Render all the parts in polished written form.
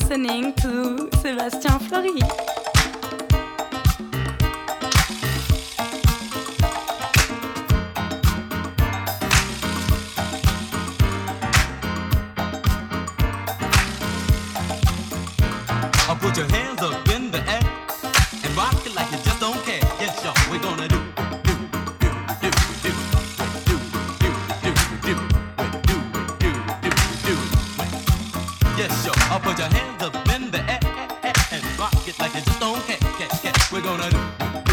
listening to Sébastien Flory. Put your hands up in the air and rock it like you just don't care. Yes, y'all, we're gonna do. Yes, y'all, I'll put your hands up in the air and rock it like you just don't care. We're gonna do.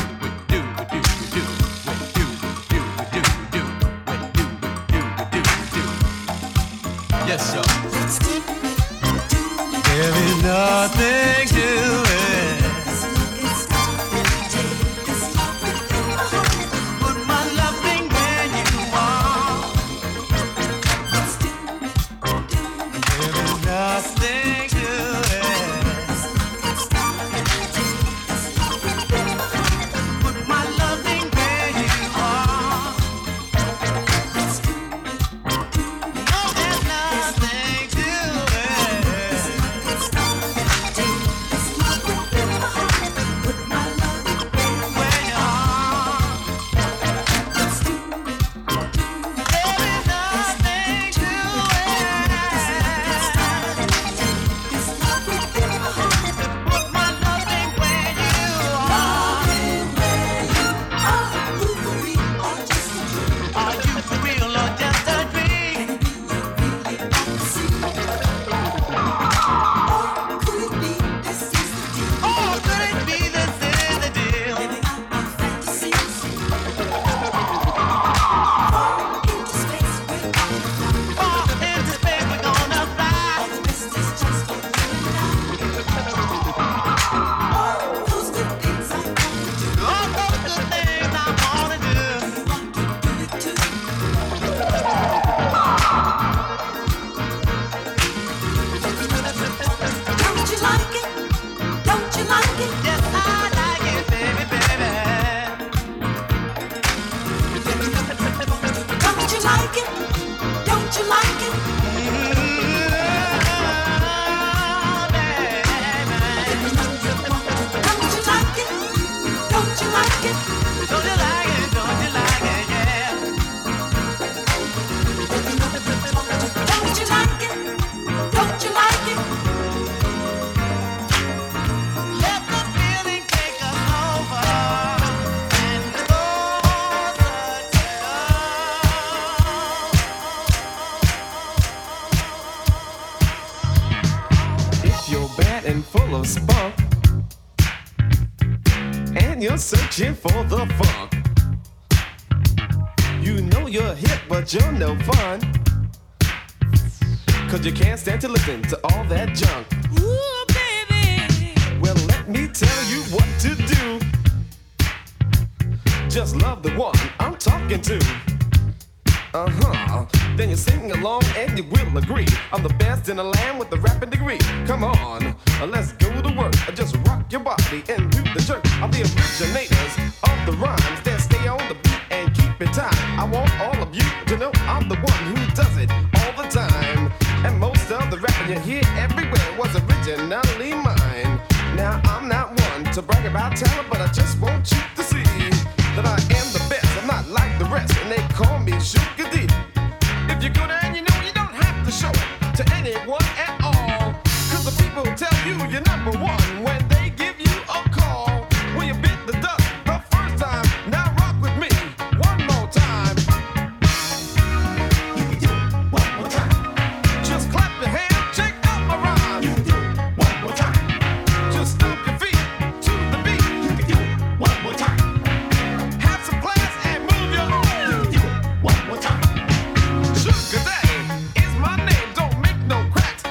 Yes, y'all. There is nothing to it. Put my loving where you are. There is nothing to it. Put my loving where you are. Oh, there's nothing to it. You're searching for the funk. You know you're hip, but you're no fun. Cause you can't stand to listen to all that junk. Ooh, baby. Well, let me tell you what to do. Just love the one I'm talking to. Then you sing along and you will agree. I'm the best in the land with the rapping degree. Come on, let's go to work. Just rock your body and do the jerk. I'm the originators of the rhymes that stay on the beat and keep it tight. I want all of you to know I'm the one who does it all the time. And most of the rapping you hear everywhere was originally mine. Now I'm not one to brag about talent, but I just want you to see that I am the best. I'm not like the rest, and they call me Sugar D. If you're good and you know you don't have to show it to anyone at all. Cause the people tell you you're number one when they give you a call. When you bit the dust the first time, now rock with me one more time. You can do it one more time. Just clap your hands, shake up my rhyme. You can do it one more time. Just stomp your feet to the beat. You can do it one more time. Have some class and move your arms. You can do it one more time. Sugar Daddy is my name, don't make no cracks.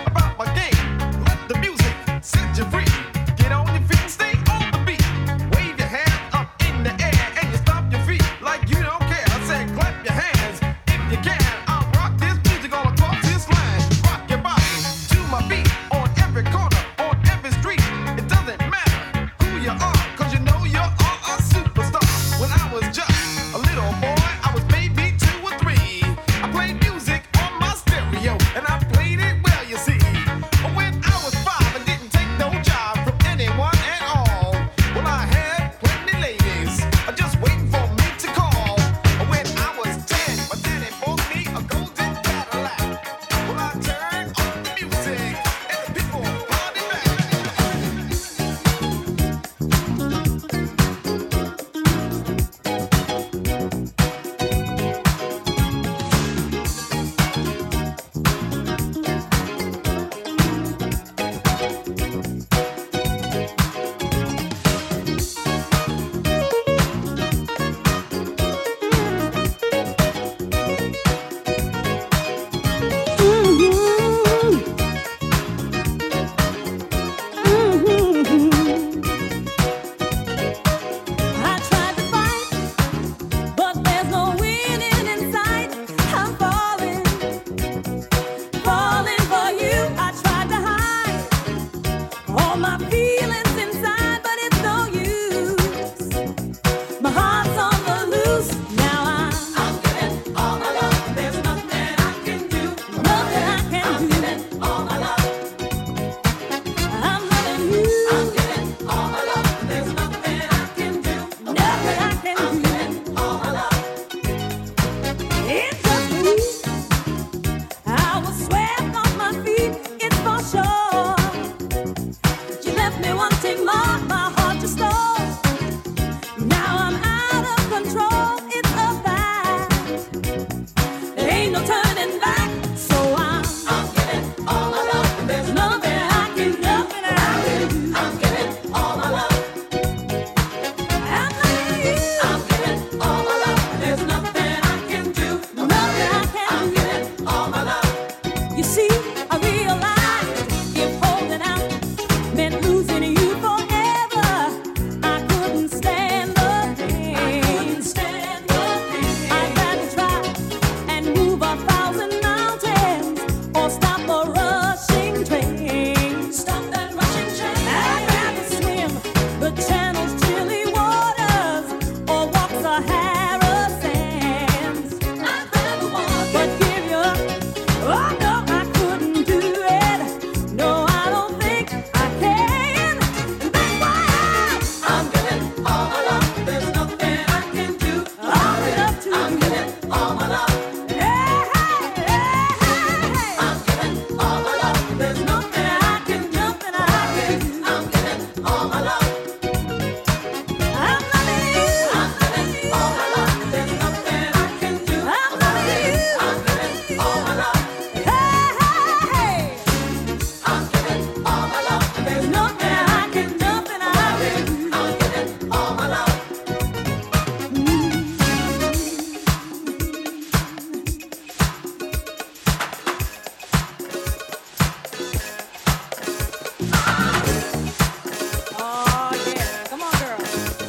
You see, I realized if holding out meant losing you forever, I couldn't stand the pain. I'd rather try and move 1,000 mountains or stop a rushing train. Stop that rushing train. I'd rather swim the channel's chilly waters or walk Sahara sands. I'd rather walk, but give you up. Oh no, I couldn't do it. No, I don't think I can. That's why I'm giving all my love. There's nothing I can do. All it up to I'm giving all my love. Hey, hey, hey, hey. I'm giving all my love. There's nothing I can do. I'm giving all my love. I'm loving you. I'm giving all my love. There's nothing I can do. I'm loving you. I'm giving all my love. Hey, hey, hey. I'm giving all my love. There's nothing I can do. I'm giving all my love. Oh yeah, come on, girl.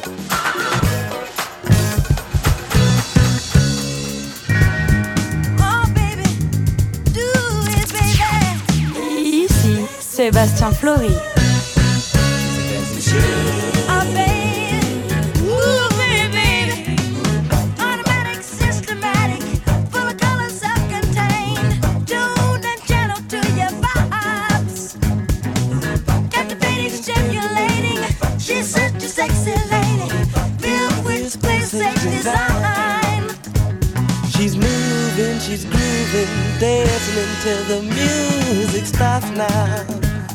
Oh baby, do it, baby. Ici, Sébastien Flory. Oh baby, ooh baby, automatic, systematic, full of colors self-contained, tuned and gentle to your vibes, captivating, stimulating. She's such a sexy lady, filled with split-stage design. She's moving, she's grooving, dancing until the music stops now.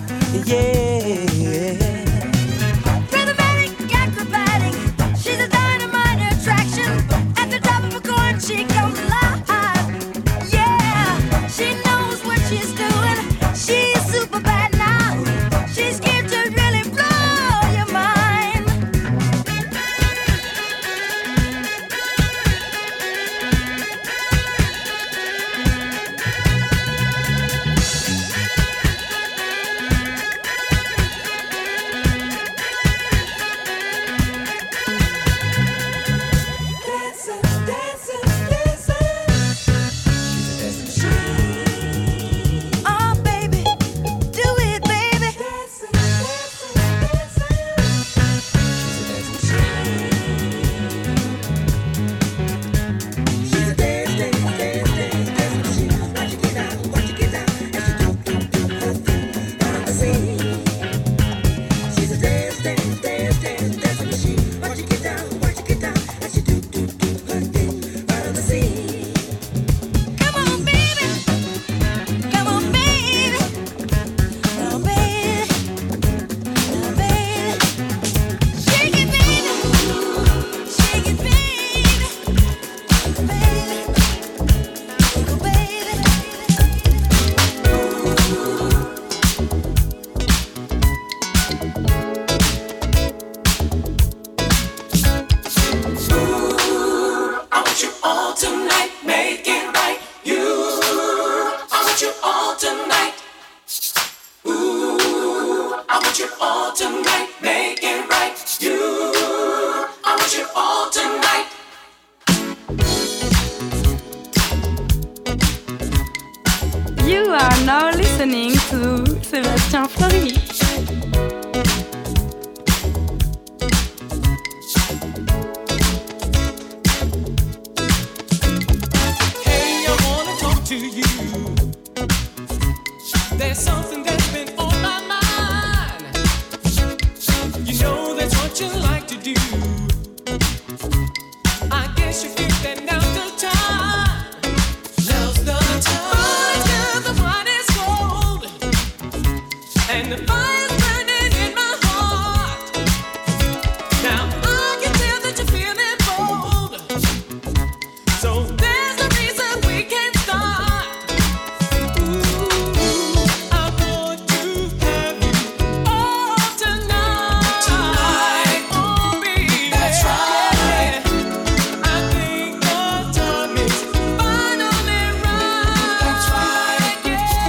Yeah. Rhythmatic, acrobatic, she's a dynamite attraction. At the top of a chord, she comes alive. Yeah, she knows what she's doing. She's super bad now. She's here to really blow your mind. Oh baby, do it, baby. Come on, baby. Come on, baby. Oh, baby. Oh, baby. Shake it, baby. Shake it, baby. Oh, baby. Oh, baby. I want you all tonight, make it right. You, I want you all tonight. Ooh, I want you all tonight, make it right. You, I want you all tonight. You are now listening to Sébastien Flory. Hey, I wanna talk to you. There's something that's been on my mind. You know that's what you like to do. I guess you think that now's the time. Now's the time. Boys, girls, the wine is cold, and the fire's burning in my heart. Now I can tell that you're feeling bold. So there's no reason we can't start. Ooh, I want to have you all tonight. Oh, baby. That's right. I think the time is finally right. That's right. Yeah.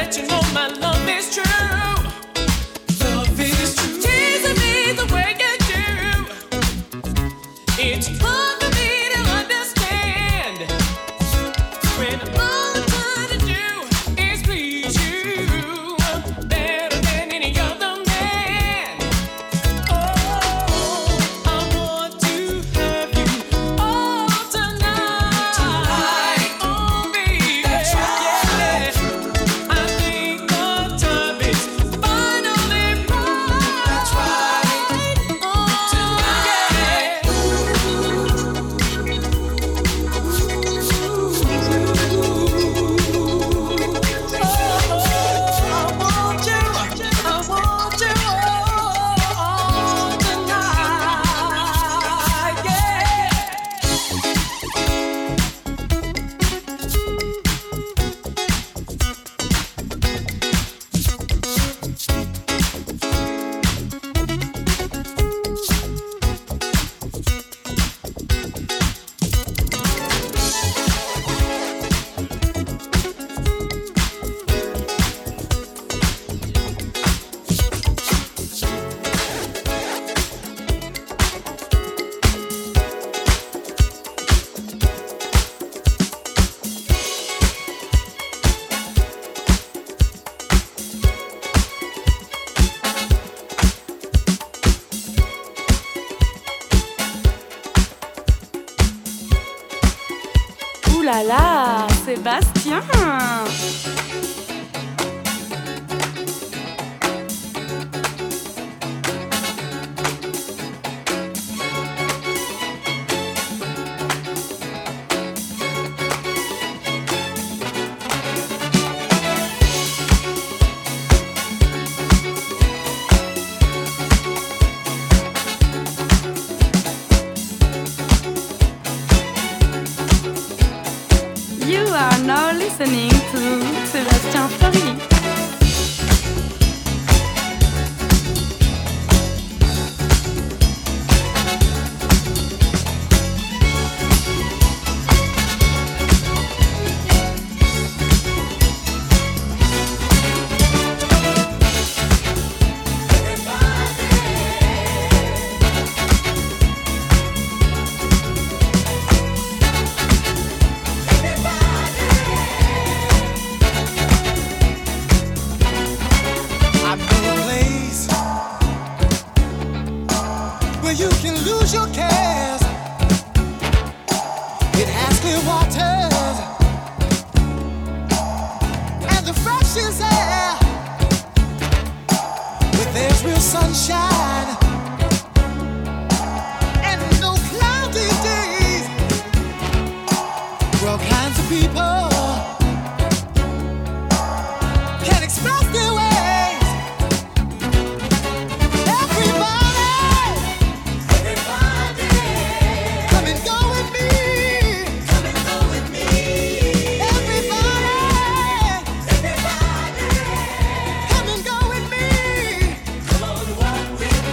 let you know my love is true. Love is true. Teasing me the way you do. It's hard for me to understand when all I'm trying to do is please you better than any other man. Oh, I want to have you all tonight. Oh, baby. That's right. Yeah. I think the time is finally right. That's right. Oh, Ouh là là, Sébastien! You are now listening to Sébastien Flory. I know a place where you can lose your cares. It has clear waters and the freshest air. Where there's real sunshine and no cloudy days. Where all kinds of people can express their ways. Everybody, come and go with me. Come and go with me. Everybody, come and go with me. Come on, walk with me.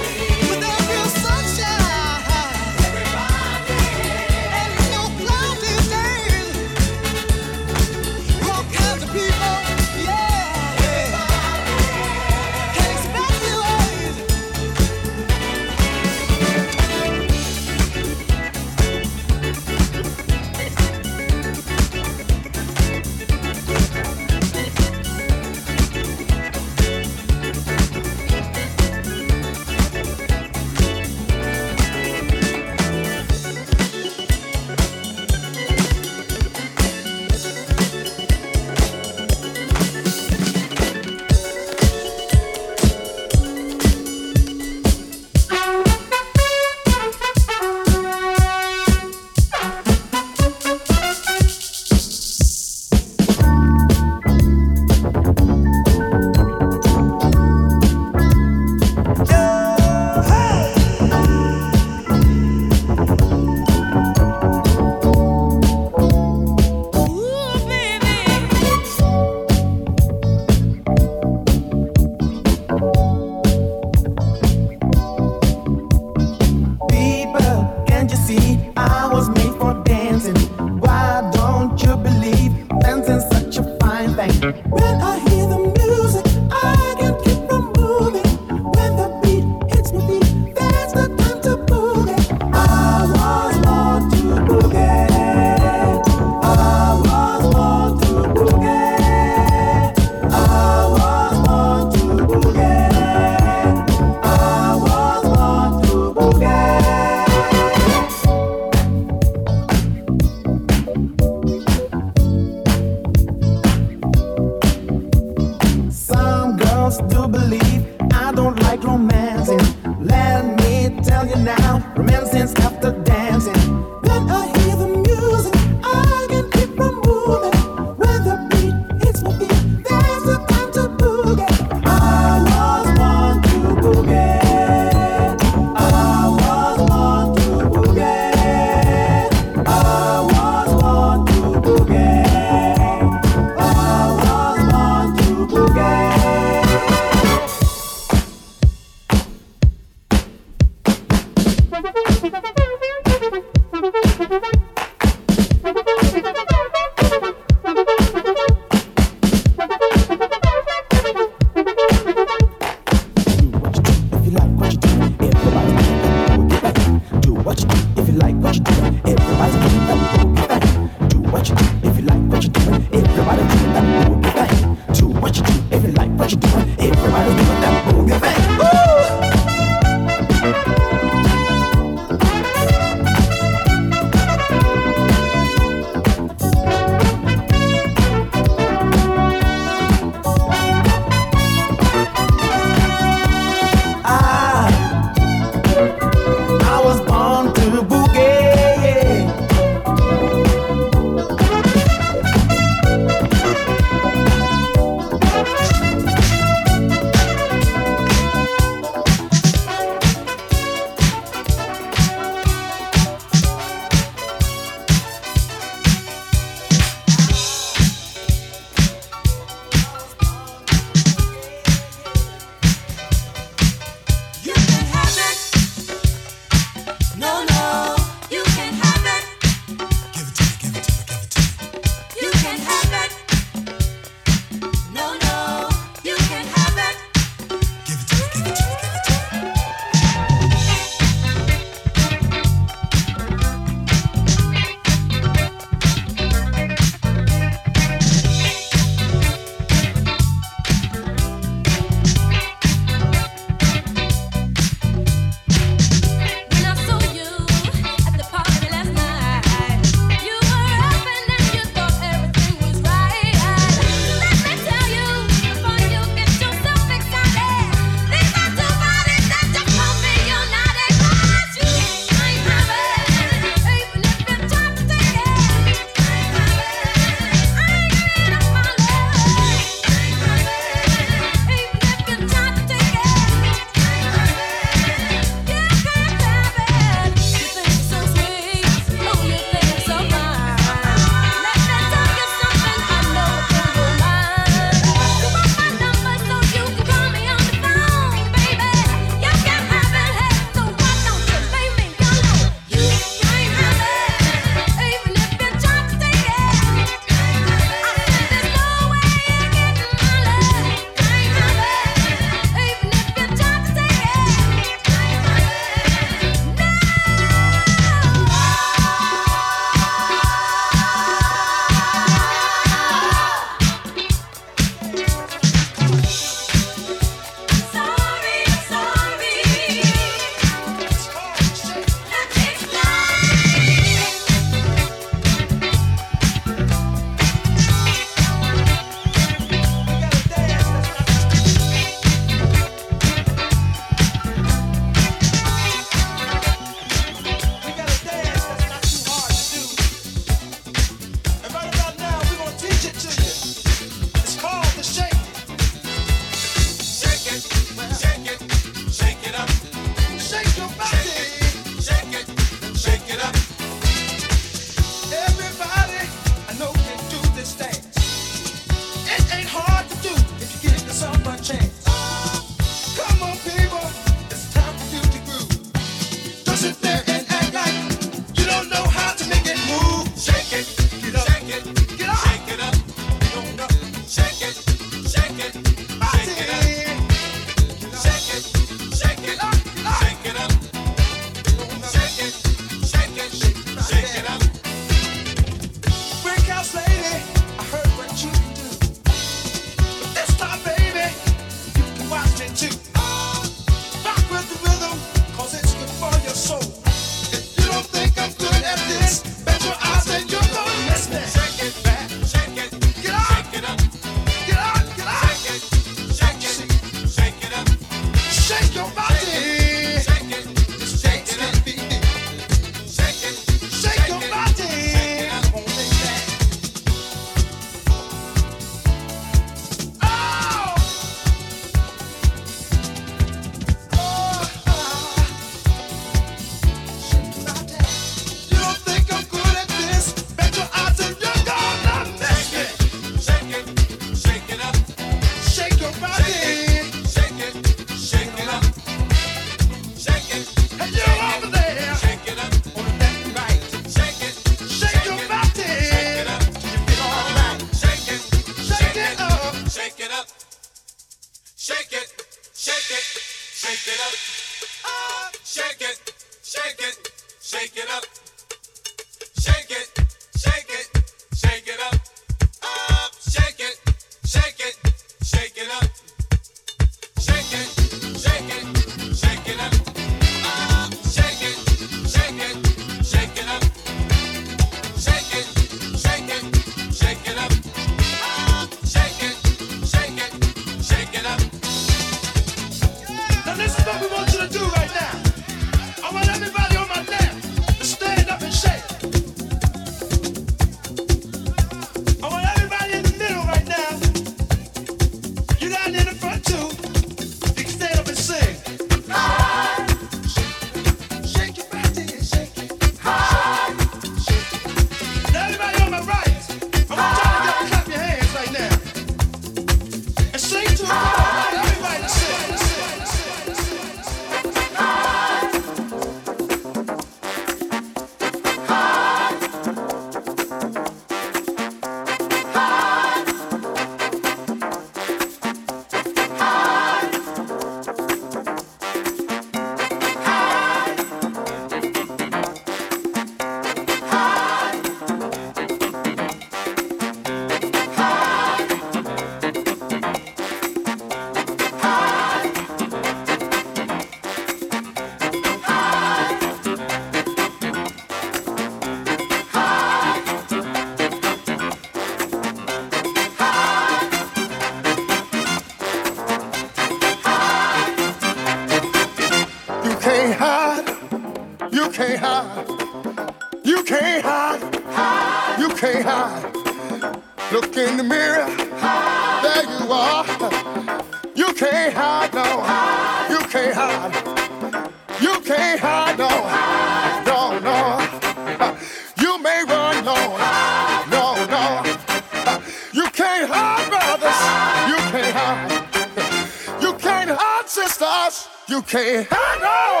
hide. You can't hide. You can't hide. Look in the mirror. There you are. You can't hide, no. You can't hide. You can't hide, no. No, no. You may run, no. No, no. You can't hide, brothers. You can't hide. You can't hide, sisters. You can't hide, no.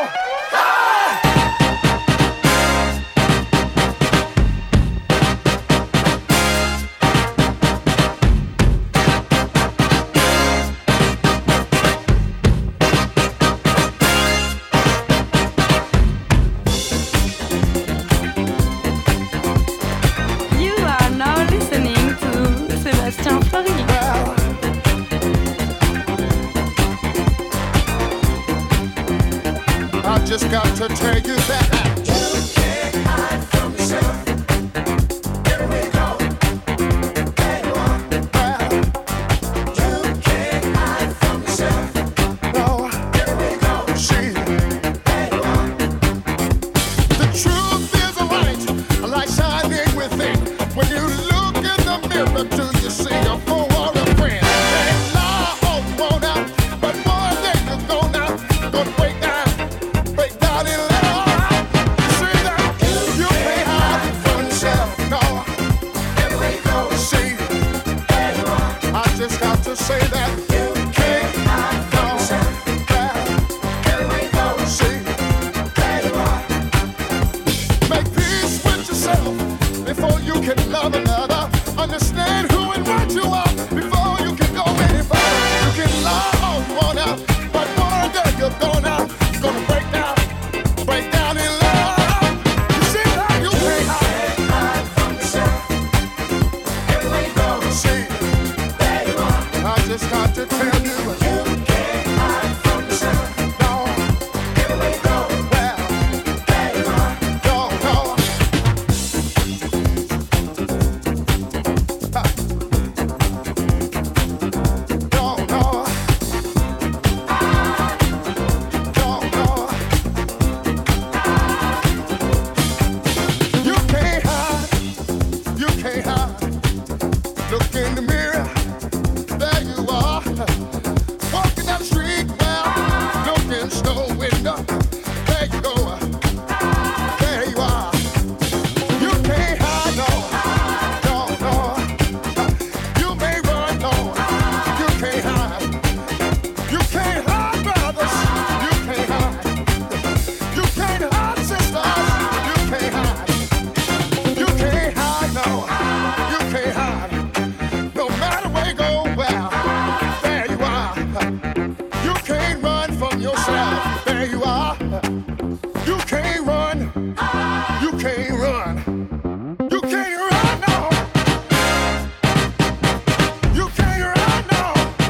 You are now listening to Sébastien Flory. I just got to tell you that you can't hide from yourself. Everywhere you go, there you are. Well, you can't hide from yourself. No, everywhere you go, see, there you are. The truth is a light shining within. When you look in the mirror, do you see a fool or a friend? Can't lie all you want out, but one day you're gonna break down. Break down in love. You see that you can't hide from yourself. No, everywhere you go, see, there you are. I just got to say that you can't hide from yourself. Everywhere you go, see, there you are. Make peace with yourself before you can love another. Understand who and what you are before you can go any further. You can lie all you want out, but one day you're gonna break down in love. You see that you can't hide from yourself. Everywhere you go, see, there you are. I just got to tell you, you can't hide from yourself. No, everywhere you go, well, there you are. No, no. No, no. No, no. You can't hide. You can't hide. Look in the mirror. There you are. Walking down the street, well, look in the store window. There you go. There you are. You can't hide, no. No, no. You may run, no. You can't hide. You can't hide, brothers. You can't hide. You can't hide, sisters. You can't hide. You can't hide, no. You can't hide. No matter where you go, well, there you are. You can't run from yourself. There you are. You can't run. You can't run. You can't run, no. You can't run, no.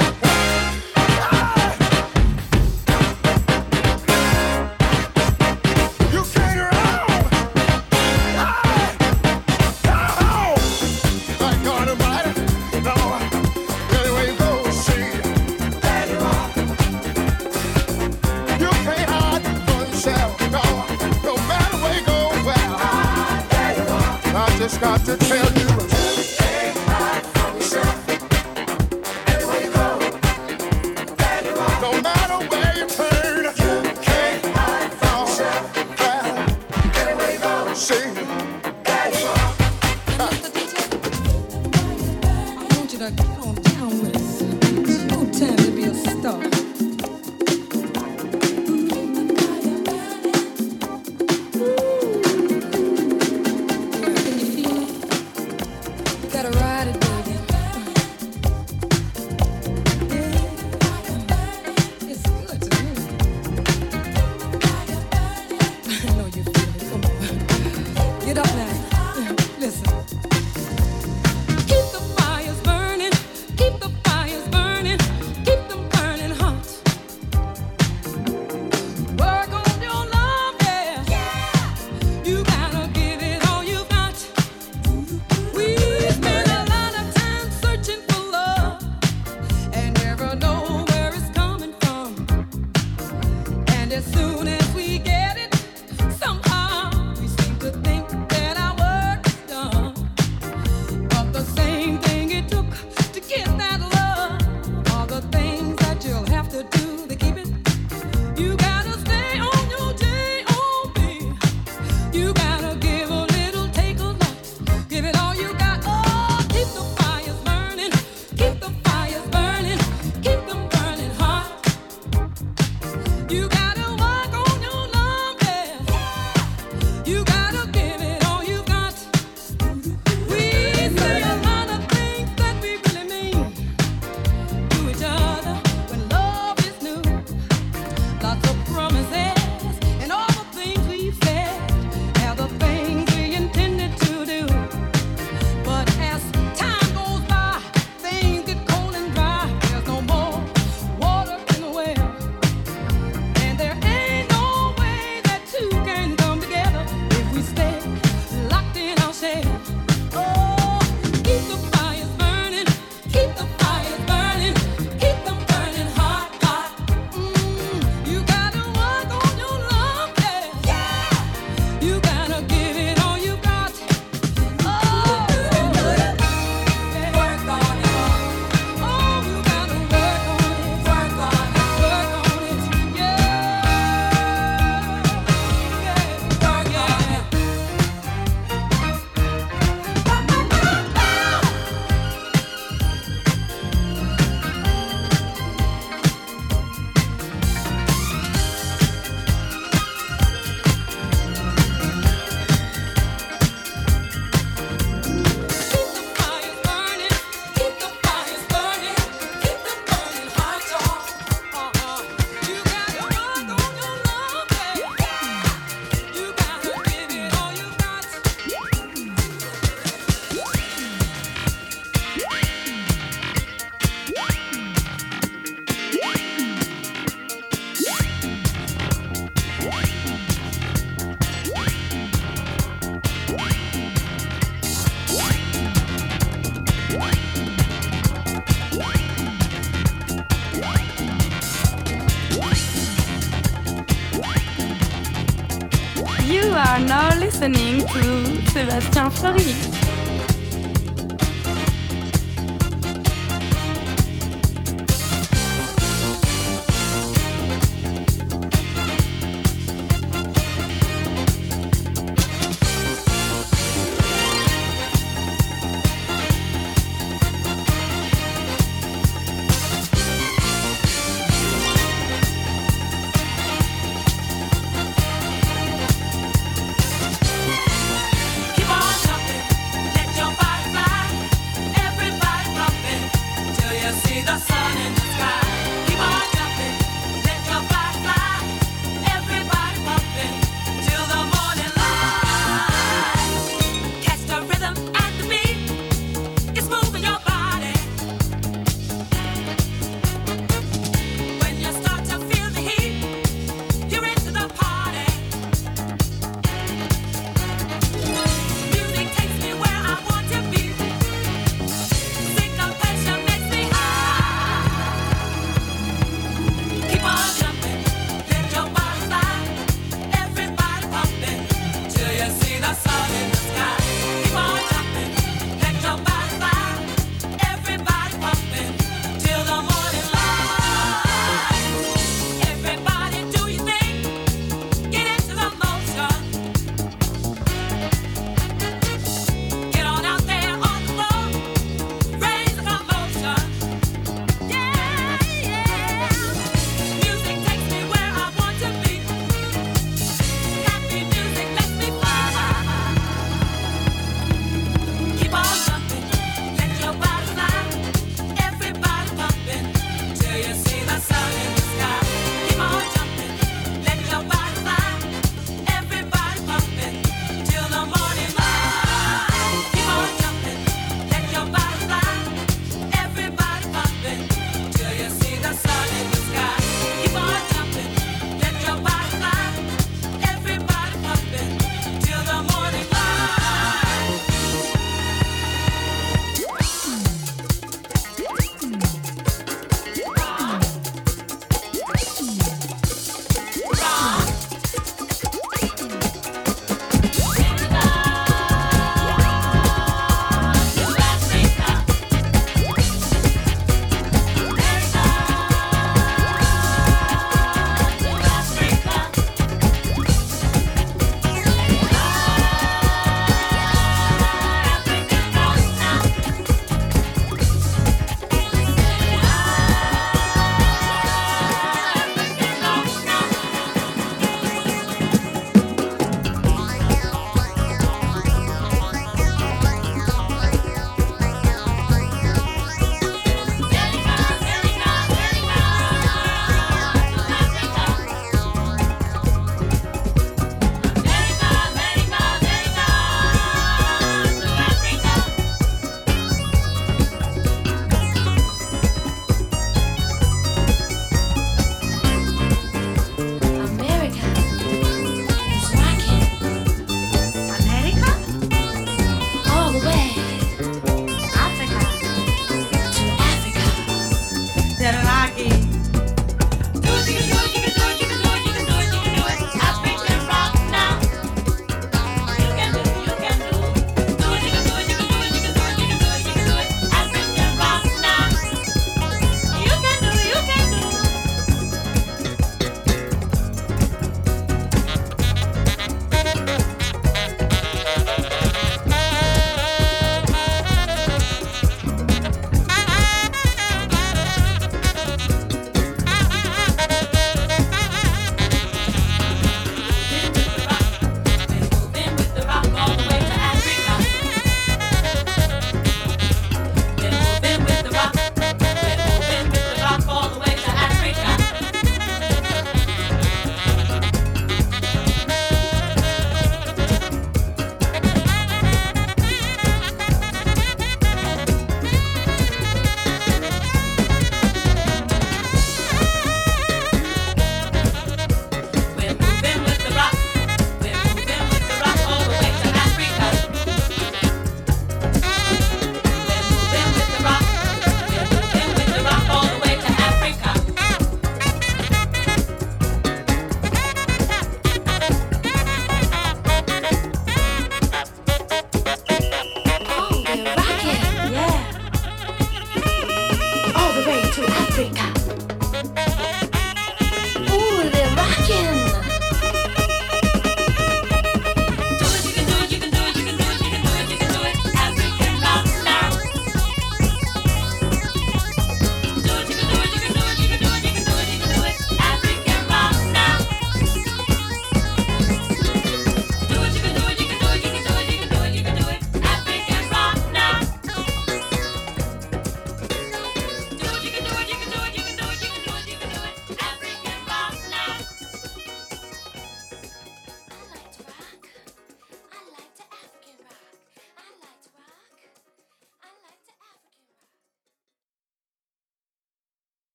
You can't run. My God Almighty, no. Anyway you go, see, there you are. You can't hide from yourself, no. No matter where you go, well, there you are. I just got to tell you, you can't hide from yourself. Everywhere you go, there you are. No matter where you turn, you can't hide from yourself. Anywhere you go, see, there you are. Mr. DJ, I want you to get on down with us. It's no time to be a star. Can you feel it? You gotta ride it, baby. It's good to me. I know you feel it. Come on. Get up now. Listen. Keep the fires burning. Keep the fires burning. Keep them burning hot. Work on your love, yeah. You gotta give it all you got. We spend a lot of time searching for love and never know where it's coming from. And as soon as we get it, somehow we now listening to Sébastien Flory.